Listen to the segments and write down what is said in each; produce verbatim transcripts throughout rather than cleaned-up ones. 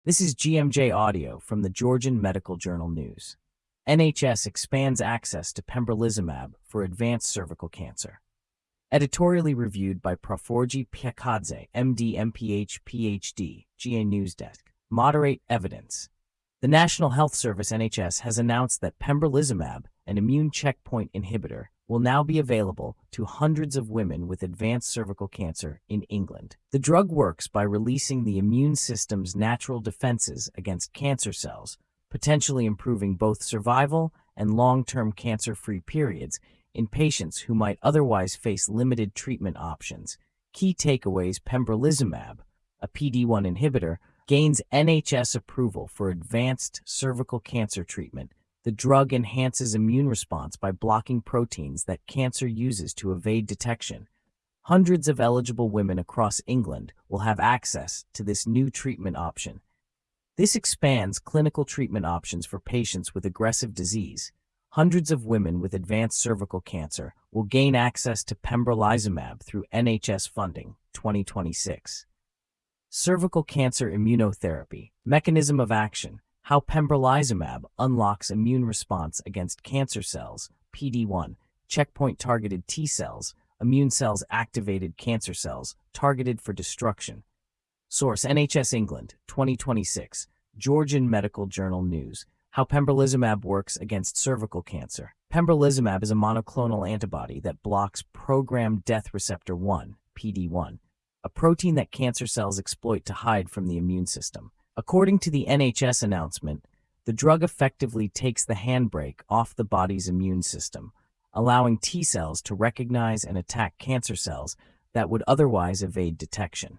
This is G M J Audio from the Georgian Medical Journal News. N H S expands access to pembrolizumab for advanced cervical cancer. Editorially reviewed by Proforji Piakadze, M D, M P H, P H D, G A News Desk. Moderate evidence. The National Health Service N H S has announced that pembrolizumab, an immune checkpoint inhibitor, will now be available to hundreds of women with advanced cervical cancer in England. The drug works by releasing the immune system's natural defenses against cancer cells, potentially improving both survival and long-term cancer-free periods in patients who might otherwise face limited treatment options. Key takeaways: pembrolizumab, a P D one inhibitor, gains N H S approval for advanced cervical cancer treatment. The drug enhances immune response by blocking proteins that cancer uses to evade detection. Hundreds of eligible women across England will have access to this new treatment option. This expands clinical treatment options for patients with aggressive disease. Hundreds of women with advanced cervical cancer will gain access to pembrolizumab through N H S funding, twenty twenty-six. Cervical cancer immunotherapy. Mechanism of action. How pembrolizumab unlocks immune response against cancer cells, P D one, checkpoint-targeted T cells, immune cells-activated cancer cells, targeted for destruction. Source: N H S England, twenty twenty-six, Georgian Medical Journal News. How pembrolizumab works against cervical cancer. Pembrolizumab is a monoclonal antibody that blocks programmed death receptor one, P D one, a protein that cancer cells exploit to hide from the immune system. According to the N H S announcement, the drug effectively takes the handbrake off the body's immune system, allowing T cells to recognize and attack cancer cells that would otherwise evade detection.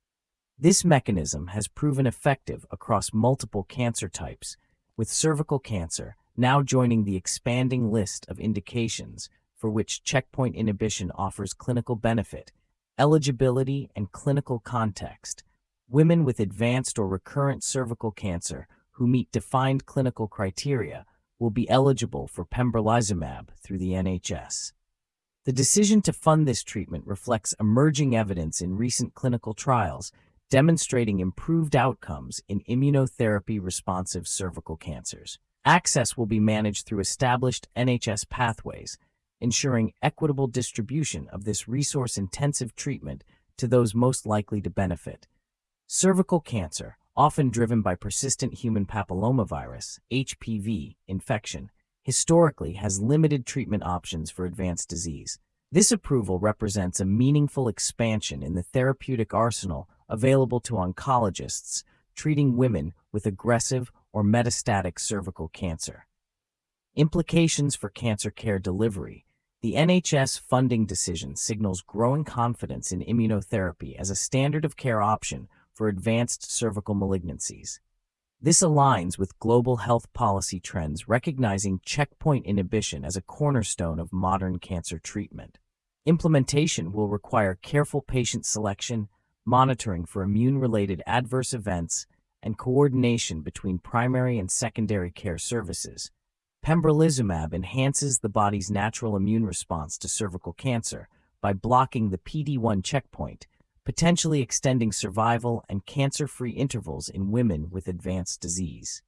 This mechanism has proven effective across multiple cancer types, with cervical cancer now joining the expanding list of indications for which checkpoint inhibition offers clinical benefit. Eligibility and clinical context. Women with advanced or recurrent cervical cancer who meet defined clinical criteria will be eligible for pembrolizumab through the N H S. The decision to fund this treatment reflects emerging evidence in recent clinical trials demonstrating improved outcomes in immunotherapy-responsive cervical cancers. Access will be managed through established N H S pathways, ensuring equitable distribution of this resource-intensive treatment to those most likely to benefit. Cervical cancer, often driven by persistent human papillomavirus, H P V, infection, historically has limited treatment options for advanced disease. This approval represents a meaningful expansion in the therapeutic arsenal available to oncologists treating women with aggressive or metastatic cervical cancer. Implications for cancer care delivery. The N H S funding decision signals growing confidence in immunotherapy as a standard of care option for advanced cervical malignancies. This aligns with global health policy trends recognizing checkpoint inhibition as a cornerstone of modern cancer treatment. Implementation will require careful patient selection, monitoring for immune-related adverse events, and coordination between primary and secondary care services. Pembrolizumab enhances the body's natural immune response to cervical cancer by blocking the P D one checkpoint, potentially extending survival and cancer-free intervals in women with advanced disease.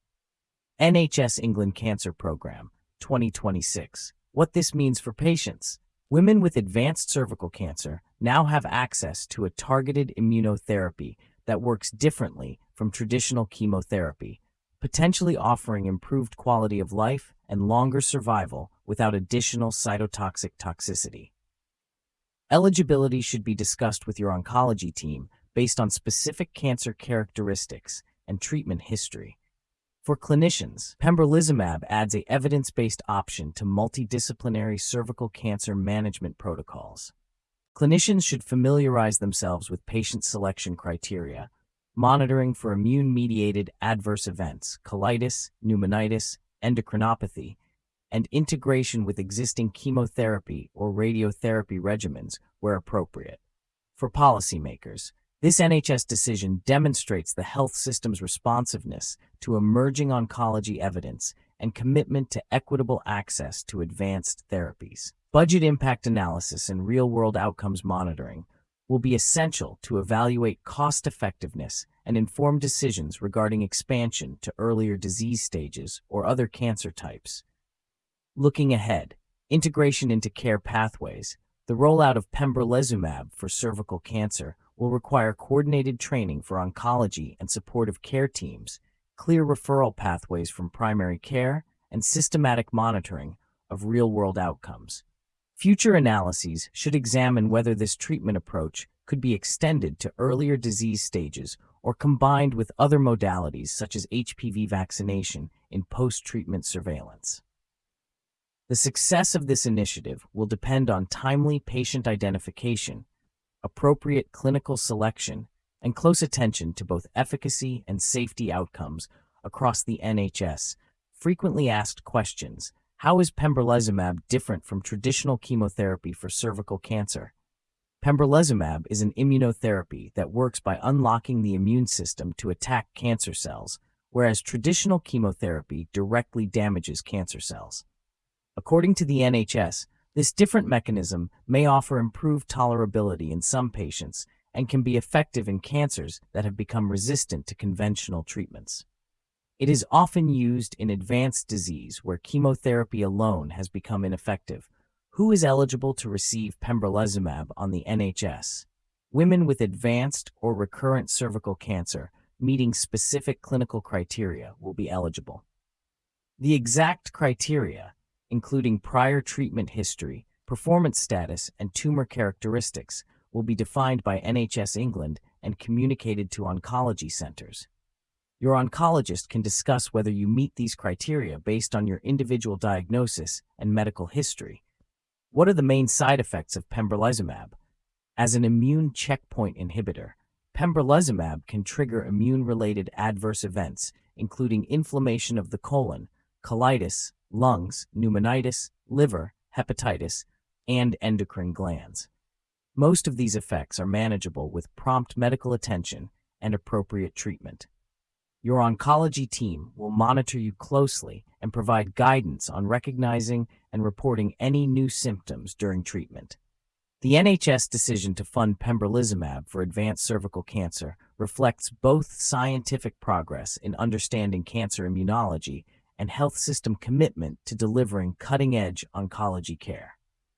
N H S England Cancer Program, twenty twenty-six. What this means for patients. Women with advanced cervical cancer now have access to a targeted immunotherapy that works differently from traditional chemotherapy, potentially offering improved quality of life and longer survival without additional cytotoxic toxicity. Eligibility should be discussed with your oncology team based on specific cancer characteristics and treatment history. For clinicians, pembrolizumab adds a evidence-based option to multidisciplinary cervical cancer management protocols. Clinicians should familiarize themselves with patient selection criteria, monitoring for immune-mediated adverse events, colitis, pneumonitis, endocrinopathy, and integration with existing chemotherapy or radiotherapy regimens where appropriate. For policymakers, this N H S decision demonstrates the health system's responsiveness to emerging oncology evidence and commitment to equitable access to advanced therapies. Budget impact analysis and real-world outcomes monitoring will be essential to evaluate cost-effectiveness and informed decisions regarding expansion to earlier disease stages or other cancer types. Looking ahead, integration into care pathways. The rollout of pembrolizumab for cervical cancer will require coordinated training for oncology and supportive care teams, clear referral pathways from primary care, and systematic monitoring of real-world outcomes. Future analyses should examine whether this treatment approach could be extended to earlier disease stages or combined with other modalities such as H P V vaccination in post-treatment surveillance. The success of this initiative will depend on timely patient identification, appropriate clinical selection, and close attention to both efficacy and safety outcomes across the N H S. Frequently asked questions: how is pembrolizumab different from traditional chemotherapy for cervical cancer? Pembrolizumab is an immunotherapy that works by unlocking the immune system to attack cancer cells, whereas traditional chemotherapy directly damages cancer cells. According to the N H S, this different mechanism may offer improved tolerability in some patients and can be effective in cancers that have become resistant to conventional treatments. It is often used in advanced disease where chemotherapy alone has become ineffective. Who is eligible to receive pembrolizumab on the N H S? Women with advanced or recurrent cervical cancer meeting specific clinical criteria will be eligible. The exact criteria, including prior treatment history, performance status, and tumor characteristics, will be defined by N H S England and communicated to oncology centers. Your oncologist can discuss whether you meet these criteria based on your individual diagnosis and medical history. What are the main side effects of pembrolizumab? As an immune checkpoint inhibitor, pembrolizumab can trigger immune-related adverse events, including inflammation of the colon, colitis, lungs, pneumonitis, liver, hepatitis, and endocrine glands. Most of these effects are manageable with prompt medical attention and appropriate treatment. Your oncology team will monitor you closely and provide guidance on recognizing and reporting any new symptoms during treatment. The N H S decision to fund pembrolizumab for advanced cervical cancer reflects both scientific progress in understanding cancer immunology and health system commitment to delivering cutting-edge oncology care.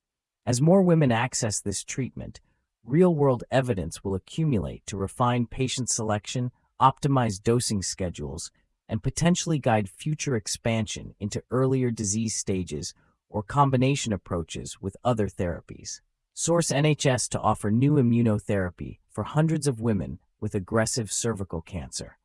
As more women access this treatment, real-world evidence will accumulate to refine patient selection, optimize dosing schedules, and potentially guide future expansion into earlier disease stages or combination approaches with other therapies. Source: N H S to offer new immunotherapy for hundreds of women with aggressive cervical cancer.